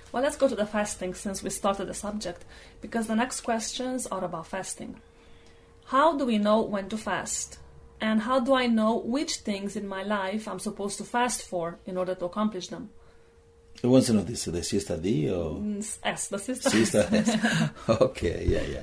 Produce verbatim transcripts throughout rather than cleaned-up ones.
Well, let's go to the fasting since we started the subject, because the next questions are about fasting. How do we know when to fast? And how do I know which things in my life I'm supposed to fast for in order to accomplish them? You want to know this, the sister D or? S, the sister. Sister S. Okay, yeah, yeah.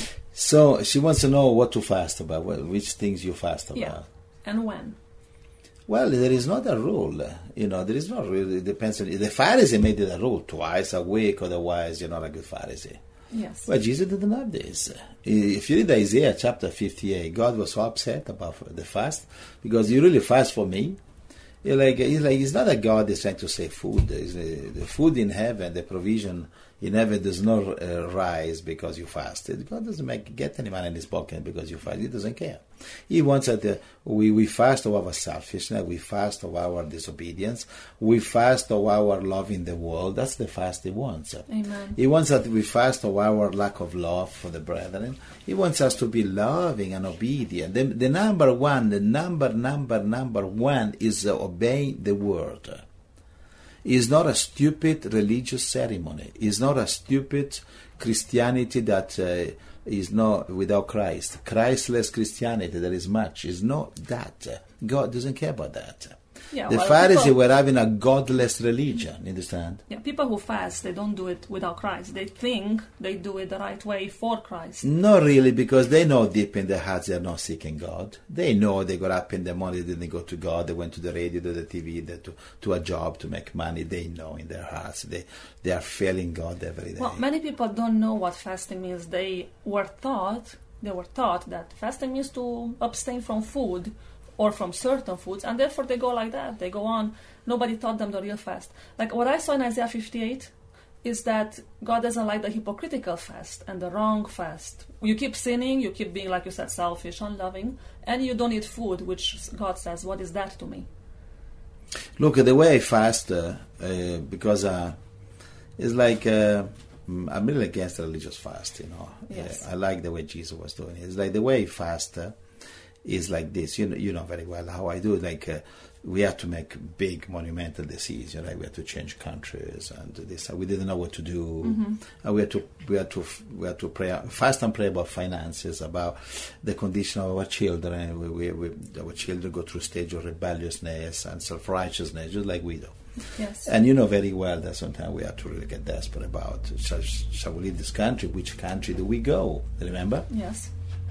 So she wants to know what to fast about, well, which things you fast about. Yeah, and when. Well, there is not a rule, you know, there is not really, it depends on, the Pharisee made it a rule, twice a week, otherwise you're not a good Pharisee. Yes. Well, Jesus didn't have this. If you read Isaiah chapter fifty-eight, God was so upset about the fast, because you really fast for me. You're like, he's like, it's not that God is trying to save food. It's, uh, the food in heaven, the provision in heaven does not uh, rise because you fasted. God doesn't make get any money in his pocket because you fast. He doesn't care. He wants that uh, we, we fast of our selfishness, we fast of our disobedience, we fast of our love in the world. That's the fast he wants. Amen. He wants that we fast of our lack of love for the brethren. He wants us to be loving and obedient. The, the number one, the number, number, number one is uh, obeying the word. It's not a stupid religious ceremony. It's not a stupid Christianity that uh, is not without Christ. Christless Christianity, there is much. It's not that. God doesn't care about that. Yeah, the well, Pharisees people, were having a godless religion, you understand? Yeah, people who fast, they don't do it without Christ. They think they do it the right way for Christ. Not really, because they know deep in their hearts they're not seeking God. They know they got up in the morning, they didn't go to God, they went to the radio, to the T V, they, to, to a job to make money. They know in their hearts they, they are failing God every day. Well, many people don't know what fasting means. They were taught, they were taught that fasting means to abstain from food or from certain foods, and therefore they go like that. They go on. Nobody taught them the real fast. Like what I saw in Isaiah fifty-eight is that God doesn't like the hypocritical fast and the wrong fast. You keep sinning, you keep being, like you said, selfish, unloving, and you don't eat food, which God says, what is that to me? Look, the way I fast, uh, uh, because uh, it's like, uh, I'm really against religious fast, you know. Yes. Uh, I like the way Jesus was doing it. It's like the way I fast uh, is like this. You know, you know very well how I do it. Like, uh, we had to make big monumental decisions. Like we had to change countries, and this. We didn't know what to do. Mm-hmm. And we had to, we had to, we had to pray, fast and pray about finances, about the condition of our children. We, we, we, our children go through a stage of rebelliousness and self-righteousness, just like we do. Yes. And you know very well that sometimes we have to really get desperate about, shall, shall we leave this country? Which country do we go? Remember? Yes.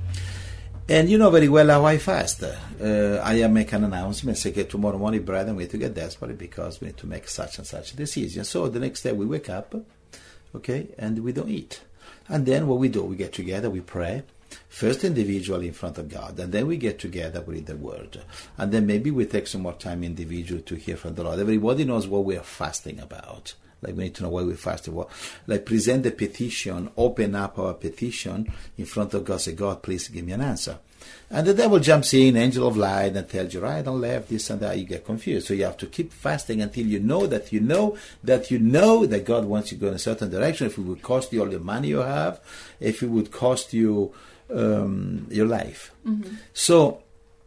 And you know very well how I fast. Uh, I make an announcement, say, okay, tomorrow morning, brethren, we need to get desperate because we need to make such and such a decision. So the next day we wake up, okay, and we don't eat. And then what we do, we get together, we pray, first individually in front of God, and then we get together, we read the Word. And then maybe we take some more time individually to hear from the Lord. Everybody knows what we are fasting about. Like we need to know why we fasted. Like present the petition, open up our petition in front of God, say, God, please give me an answer. And the devil jumps in, angel of light, and tells you right and left, this and that. You get confused. So you have to keep fasting until you know that you know that you know that God wants you to go in a certain direction. If it would cost you all the money you have, if it would cost you um, your life. Mm-hmm. So,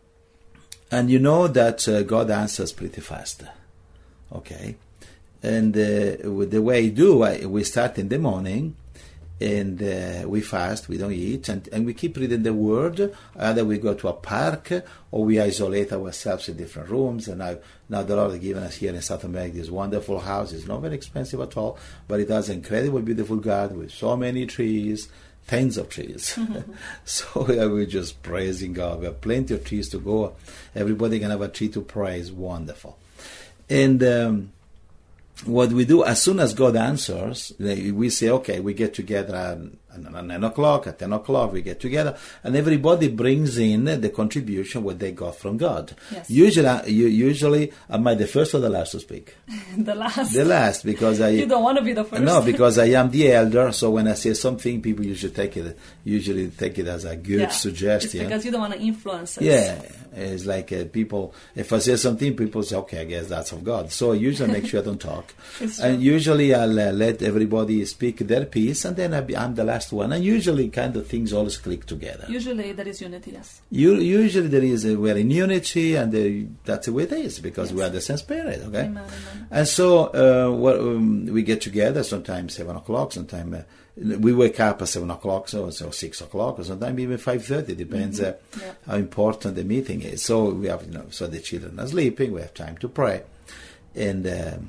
and you know that uh, God answers pretty fast. Okay? And uh, with the way I do, I, we start in the morning, and uh, we fast, we don't eat, and, and we keep reading the Word. Either we go to a park, or we isolate ourselves in different rooms. And now, now the Lord has given us here in South America this wonderful house. It's not very expensive at all, but it has an incredible, beautiful garden with so many trees, tens of trees. Mm-hmm. So yeah, we're just praising God. We have plenty of trees to go. Everybody can have a tree to praise. Wonderful. And Um, what we do, as soon as God answers, we say, okay, we get together at nine o'clock, at ten o'clock, we get together, and everybody brings in the contribution, what they got from God. Yes. Usually, usually, am I the first or the last to speak? The last. The last, because I... You don't want to be the first. No, because I am the elder, so when I say something, people usually take it, usually take it as a good yeah, suggestion. It's because you don't want to influence us. Yeah, It's like uh, people, if I say something, people say, okay, I guess that's of God. So I usually make sure I don't talk. And usually I'll uh, let everybody speak their piece, and then I'll be, I'm the last one. And usually kind of things always click together. Usually there is unity, yes. You, usually there is, a, we're in unity, and uh, that's the way it is, because yes. we are the same spirit, okay? Amen, amen. And so uh, well, um, we get together, sometimes seven o'clock, sometimes... Uh, we wake up at seven o'clock, so, so six o'clock, or sometimes even five thirty. Depends mm-hmm. uh, yeah. how important the meeting is. So we have, you know, so the children are sleeping. We have time to pray, and um,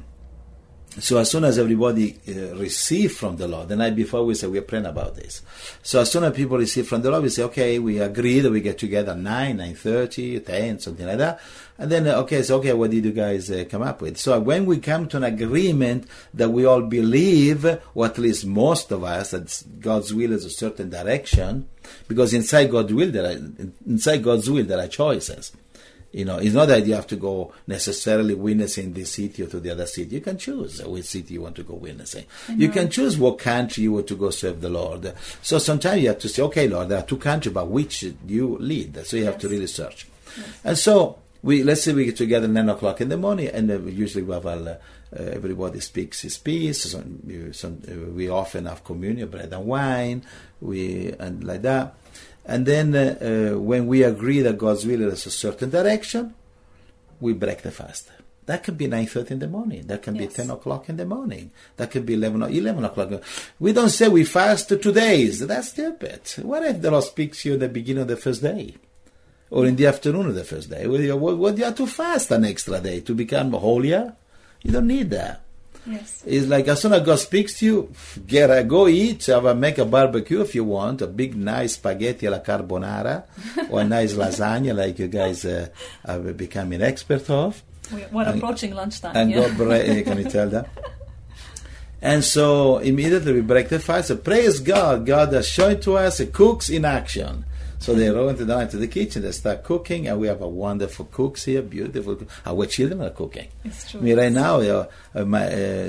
so as soon as everybody uh, receive from the Lord, the night before we say we're praying about this. So as soon as people receive from the Lord, we say, okay, we agree that we get together nine, nine thirty, ten, something like that. And then, uh, okay, so, okay, what did you guys uh, come up with? So when we come to an agreement that we all believe, or at least most of us, that God's will is a certain direction, because inside God's will, there are, inside God's will, there are choices. You know, it's not that you have to go necessarily witnessing this city or to the other city. You can choose which city you want to go witnessing. You can choose what country you want to go serve the Lord. So sometimes you have to say, okay, Lord, there are two countries, but which do you lead? So you have yes. to really search. Yes. And so, we let's say we get together at nine o'clock in the morning, and uh, usually we have all, uh, uh, everybody speaks his piece. So, some, uh, we often have communion, bread and wine, we and like that. And then uh, uh, when we agree that God's will is a certain direction, we break the fast. That could be nine thirty in the morning. That can yes. be ten o'clock in the morning. That could be eleven, eleven o'clock. We don't say we fast two days. That's stupid. What if the Lord speaks to you at the beginning of the first day? Or in the afternoon of the first day? What, what do you have to fast an extra day to become holier? You don't need that. Yes. It's like as soon as God speaks to you, get a, go eat, have a, make a barbecue if you want, a big nice spaghetti alla carbonara, or a nice lasagna like you guys uh, have become an expert of. We're and, approaching lunchtime. And yeah. God, break, can you tell that? And so immediately we break the fast. So praise God, God has shown to us a cooks in action. So they go into the, into the kitchen, they start cooking, and we have a wonderful cooks here, beautiful. Our children are cooking. It's true. I mean, right now, uh, uh, my,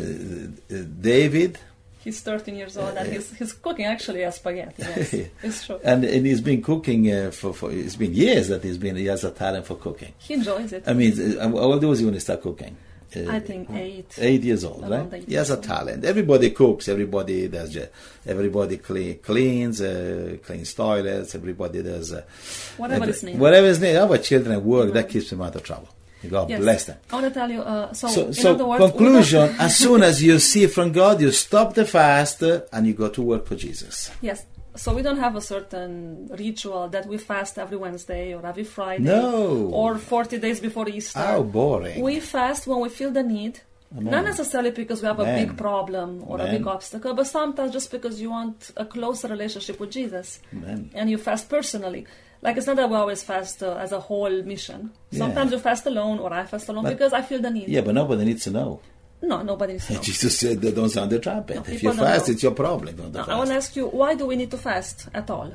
uh, David. He's thirteen years old, and he's, he's cooking actually a spaghetti. Yes, it's true. And, and he's been cooking uh, for, for, it's been years that he's been, he has a talent for cooking. He enjoys it. I mean, how old was he when he started cooking? Uh, I think eight. Eight years old, right? He has a talent. Everybody cooks. Everybody does. Everybody clean, cleans, uh, cleans toilets. Everybody does. Uh, whatever every, is needed. Whatever is needed. Our children work. Mm-hmm. That keeps them out of trouble. God yes. bless them. I want to tell you. Uh, so, so, in so other words, conclusion: as soon as you see from God, you stop the fast uh, and you go to work for Jesus. Yes. So we don't have a certain ritual that we fast every Wednesday or every Friday. No. Or forty days before Easter. How boring. We fast when we feel the need. Amen. Not necessarily because we have Amen. a big problem or Amen. a big obstacle, but sometimes just because you want a closer relationship with Jesus. Amen. And you fast personally. Like, it's not that we always fast uh, as a whole mission. Sometimes yeah. you fast alone, or I fast alone, but, because I feel the need. Yeah, but nobody needs to know. No, nobody needs to know. Jesus said, don't sound the trumpet. No, if you fast, know. it's your problem. Don't no, fast. I want to ask you, why do we need to fast at all?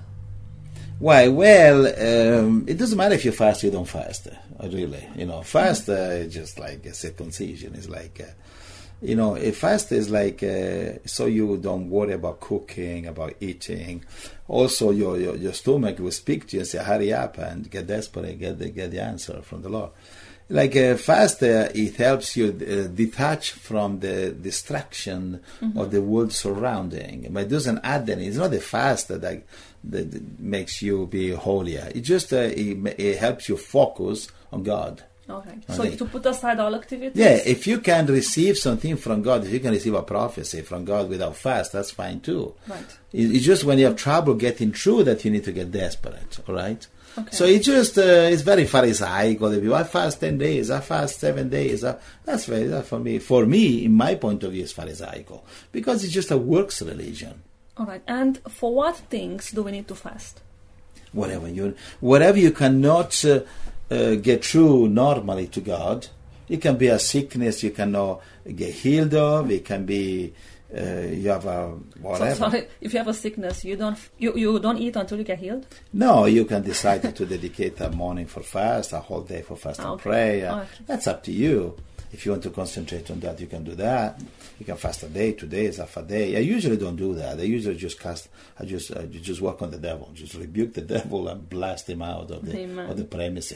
Why? Well, um, it doesn't matter if you fast or you don't fast, uh, really. You know, fast uh, is just like a circumcision. It's like... Uh, You know, a fast is like uh, so you don't worry about cooking, about eating. Also, your your, your stomach will speak to you and say, "Hurry up and get desperate, get the get the answer from the Lord." Like a fast, uh, it helps you uh, detach from the distraction mm-hmm. of the world surrounding. But it doesn't add any. It's not the fast that that, that makes you be holier. It just uh, it, it helps you focus on God. Okay, so to put aside all activities? Yeah, if you can receive something from God, if you can receive a prophecy from God without fast, that's fine too. Right. It's just when you have trouble getting through that you need to get desperate, all right? Okay. So it's just, uh, it's very Pharisaical. I fast ten days, I fast seven days. I, that's very, that for me, for me, in my point of view, it's Pharisaical. Because it's just a works religion. All right, and for what things do we need to fast? Whatever you, whatever you cannot... Uh, Uh, get through normally to God. It can be a sickness you cannot get healed of. It can be uh, you have a whatever. So, sorry, if you have a sickness, you don't you, you don't eat until you get healed? No, you can decide to dedicate a morning for fast, a whole day for fast okay. and prayer. Okay. That's up to you. If you want to concentrate on that, you can do that. You can fast a day, two days, half a day. I usually don't do that. I usually just cast. I just, I just work on the devil. Just rebuke the devil and blast him out of the Amen. of the premises.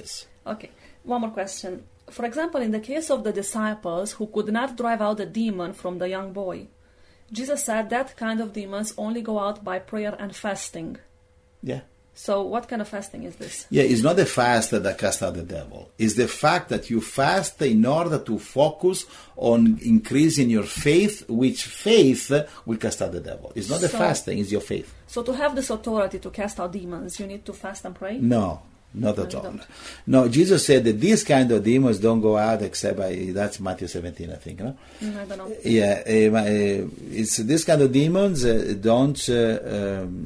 Okay, one more question. For example, in the case of the disciples who could not drive out the demon from the young boy, Jesus said that kind of demons only go out by prayer and fasting. Yeah. So what kind of fasting is this? Yeah, it's not the fast that casts out the devil. It's the fact that you fast in order to focus on increasing your faith, which faith will cast out the devil. It's not the So- fasting, it's your faith. So to have this authority to cast out demons, you need to fast and pray? No, not No, at you all. don't. No, Jesus said that these kind of demons don't go out except by, that's Matthew seventeen, I think, no? Mm, I don't know. Yeah, uh, uh, it's this kind of demons uh, don't uh, um,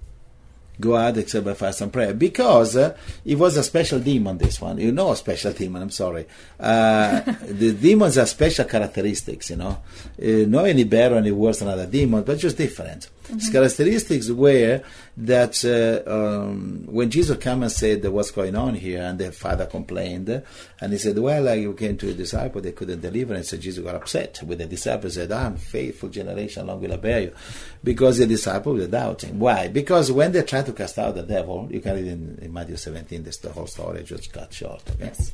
go out except by fast and prayer, because uh, it was a special demon, this one. You know, a special demon, I'm sorry. Uh, the demons have special characteristics, you know. Uh, not any better or any worse than other demons, but just different. His characteristics were that uh, um, when Jesus came and said what's going on here, and the father complained, and he said, well, I came to a disciple, they couldn't deliver, and so Jesus got upset with the disciples, said, I'm faithful generation, long will I bear you, because the disciples were doubting. Why? Because when they tried to cast out the devil, you can read in, in Matthew seventeen, this the whole story just cut short. Okay? Yes.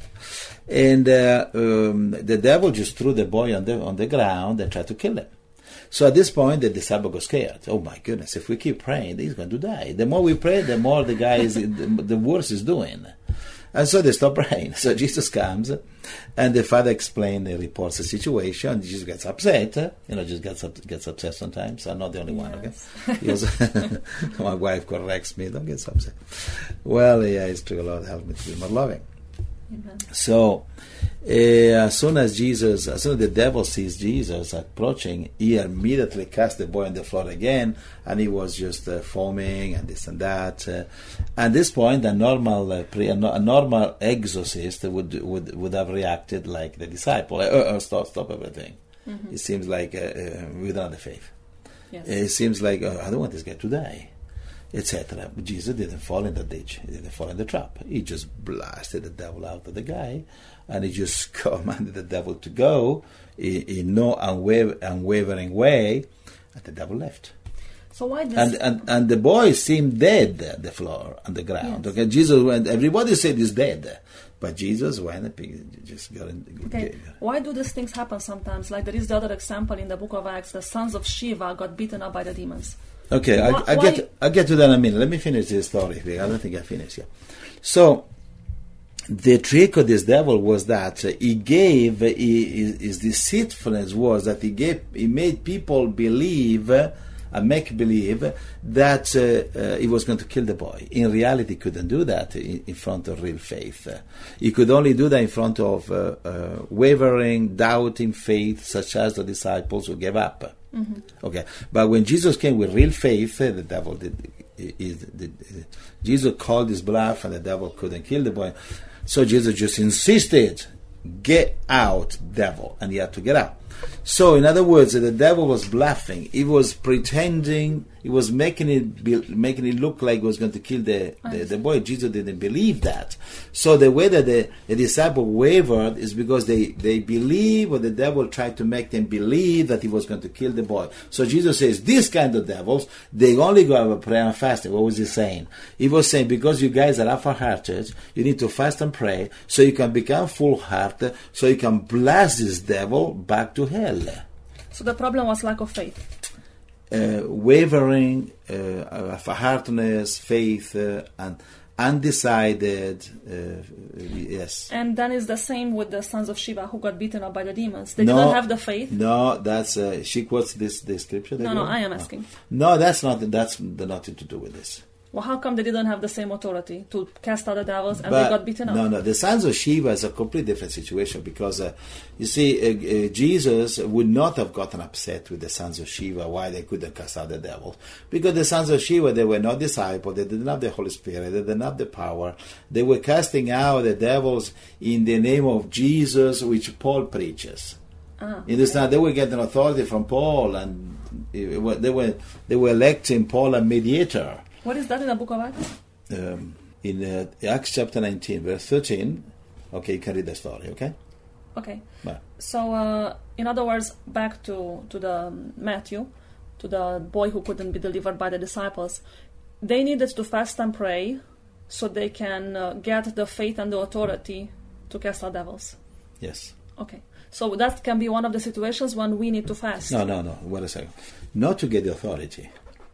And uh, um, the devil just threw the boy on the on the ground and tried to kill him. So at this point, the disciple got scared. Oh my goodness! If we keep praying, he's going to die. The more we pray, the more the guy is, the, the worse he's doing. And so they stop praying. So Jesus comes, and the father explains, and reports the situation. Jesus gets upset. You know, just gets up, gets upset sometimes. I'm not the only one. Yes. Okay. He was, my wife corrects me. Don't get so upset. Well, yeah, it's true. Lord help me to be more loving. Amen. So, uh, as soon as Jesus, as soon as the devil sees Jesus approaching, he immediately cast the boy on the floor again, and he was just uh, foaming and this and that. Uh, at this point, a normal, uh, pre, a, no- a normal exorcist would would would have reacted like the disciple. Uh, uh, stop, stop everything. Mhm. It seems like uh, uh, we don't have the faith. Yes. It seems like uh, I don't want this guy to die, et cetera. But Jesus didn't fall in the ditch. He didn't fall in the trap. He just blasted the devil out of the guy, and he just commanded the devil to go in, in no unwaver- unwavering way, and the devil left. So why this? And, and and the boy seemed dead at the floor, on the ground. Yes. Okay, Jesus went. Everybody said he's dead, but Jesus went and he just got in. Okay, why do these things happen sometimes? Like there is the other example in the book of Acts, the sons of Shiva got beaten up by the demons. Okay, I, Why- I why- get I get to that in a minute. Let me finish this story. Because I don't think I finished yet. So, the trick of this devil was that uh, he gave uh, he, his, his deceitfulness was that he gave he made people believe uh, and make believe that uh, uh, he was going to kill the boy. In reality, he couldn't do that in, in front of real faith. Uh, he could only do that in front of uh, uh, wavering, doubting faith, such as the disciples who gave up. Mhm. Okay, but when Jesus came with real faith, uh, the devil did, he, he, did. Jesus called his bluff, and the devil couldn't kill the boy. So Jesus just insisted, "Get out, devil," and he had to get out. So, in other words, the devil was bluffing. He was pretending. He was making it be, making it look like he was going to kill the, the, the boy. Jesus didn't believe that. So the way that the, the disciple wavered is because they, they believe, or the devil tried to make them believe that he was going to kill the boy. So Jesus says, these kind of devils, they only go over prayer and fasting. What was he saying? He was saying, because you guys are half-hearted, you need to fast and pray so you can become full-hearted, so you can blast this devil back to hell. So the problem was lack of faith. Uh, wavering, uh, hardness, faith, uh, and undecided, uh, yes. And then it's the same with the sons of Shiva who got beaten up by the demons. They No, didn't have the faith. No, that's uh, she quotes this the scripture. No, that no, you- I am oh. asking. No, that's not. That's nothing to do with this. Well, how come they didn't have the same authority to cast out the devils and But they got beaten up? No, no. The sons of Shiva is a completely different situation because, uh, you see, uh, uh, Jesus would not have gotten upset with the sons of Shiva why they couldn't cast out the devil. Because the sons of Shiva, they were not disciples, they didn't have the Holy Spirit, they didn't have the power. They were casting out the devils in the name of Jesus, which Paul preaches. Ah, You understand? They were getting authority from Paul, and it wa- they were they were electing Paul a mediator. what is that in the book of Acts? Um, in uh, Acts chapter nineteen, verse thirteen. Okay, you can read the story, okay? Okay. Bye. So, uh, in other words, back to, to the um, Matthew, to the boy who couldn't be delivered by the disciples, they needed to fast and pray so they can uh, get the faith and the authority to cast out devils. Yes. Okay. So that can be one of the situations when we need to fast. No, no, no. Wait a second. Not to get the authority.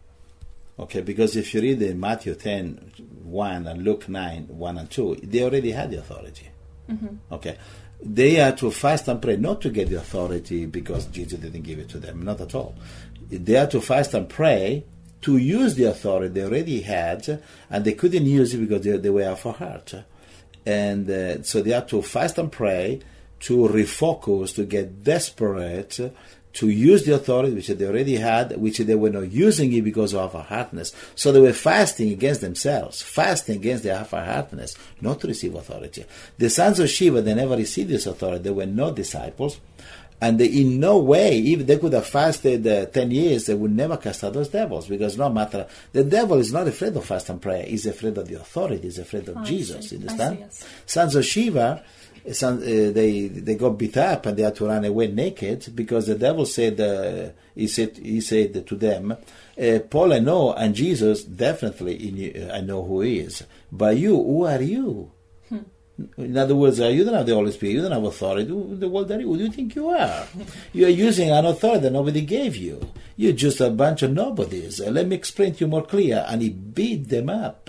Okay, because if you read in Matthew ten, one and Luke nine, one and two, they already had the authority. Mm-hmm. Okay. They had to fast and pray, not to get the authority because Jesus didn't give it to them. Not at all. They had to fast and pray to use the authority they already had, and they couldn't use it because they, they were out of heart. And uh, so they had to fast and pray to refocus, to get desperate, to use the authority which they already had, which they were not using it because of half-heartedness. So they were fasting against themselves, fasting against their half-heartedness, not to receive authority. The sons of Sceva, they never received this authority. They were not disciples. And they, in no way, if they could have fasted uh, ten years, they would never cast out those devils, because no matter, the devil is not afraid of fast and prayer. He's afraid of the authority. He's afraid of I Jesus. See. You understand? I see, yes. Sons of Sceva, Some, uh, they they got beat up and they had to run away naked because the devil said uh, he said he said to them, uh, Paul I know and Jesus definitely in you, I know who he is, but you, who are you? Hmm. In other words, uh, you don't have the Holy Spirit, you don't have authority. Who the world are you? Who do you think you are? You are using an authority that nobody gave you. You're just a bunch of nobodies. Uh, let me explain to you more clear. And he beat them up.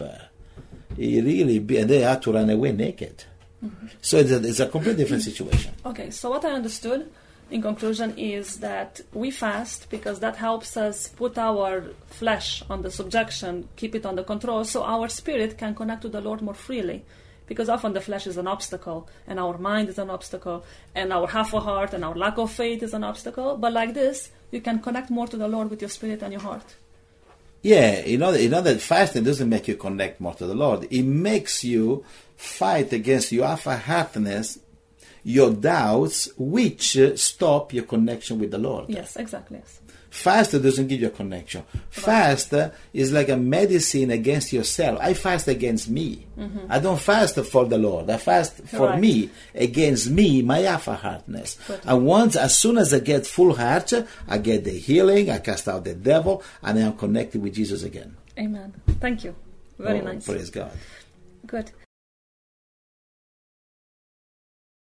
He really beat, and they had to run away naked. Mm-hmm. So it's a, it's a completely different situation. Okay, so what I understood in conclusion is that we fast because that helps us put our flesh on the subjection, keep it under control, so our spirit can connect to the Lord more freely. Because often the flesh is an obstacle, and our mind is an obstacle, and our half a heart and our lack of faith is an obstacle. But like this, you can connect more to the Lord with your spirit and your heart. Yeah, you know, you know that fasting doesn't make you connect more to the Lord. It makes you fight against your half-heartedness, your doubts, which uh, stop your connection with the Lord. Yes, exactly. Yes. Fast doesn't give you a connection. Fast uh, is like a medicine against yourself. I fast against me. Mm-hmm. I don't fast for the Lord. I fast for right. me, against me, my half-heartedness. And once, as soon as I get full heart, I get the healing, I cast out the devil, and I am connected with Jesus again. Amen. Thank you. Very oh, nice. Praise God. Good.